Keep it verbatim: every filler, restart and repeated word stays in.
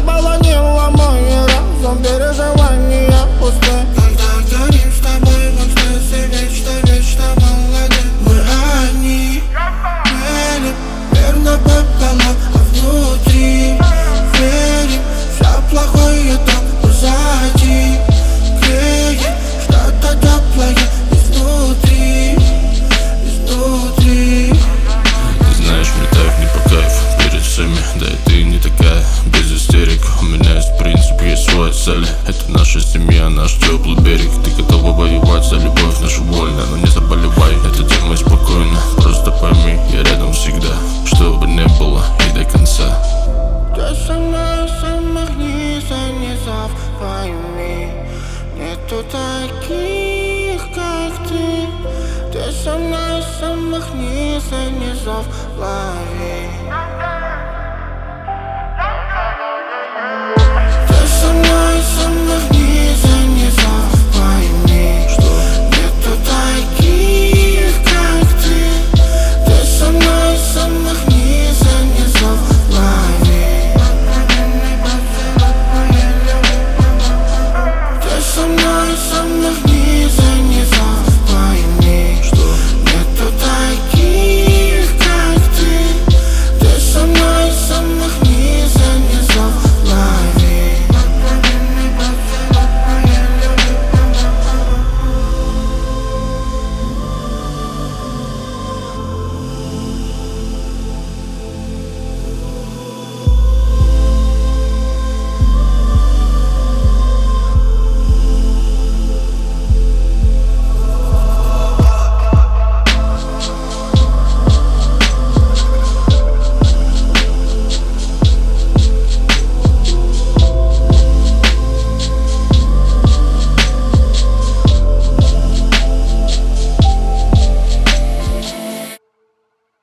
заполонила мой разум, переживания пустые. Когда горим с тобой в экстазе, вечно, вечно молодым. Мы одни, верим, верно пополам, а внутри верим, все плохое там позади. Греет что-то теплое изнутри, изнутри. Ты знаешь, мне так не по кайфу перед всеми, да и ты не такая, без истерик. У меня есть принцип, есть свои цели. Это наша семья, наш теплый берег. Ты готова воевать за любовь нашу больно, но не заболевай, это делай спокойно. Просто пойми, я рядом всегда, что бы не было и до конца. Ты со мной с самых низов, низов, пойми, нету таких, как ты. Ты со мной с самых низов, низов, лови.